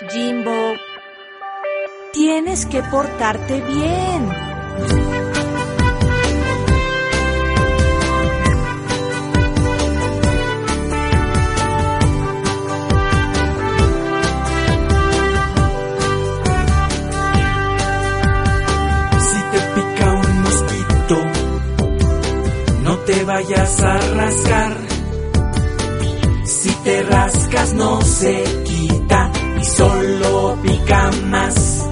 Jimbo, tienes que portarte bien. Si te pica un mosquito, no te vayas a rascar. Si te rascas no se quita y solo pica más.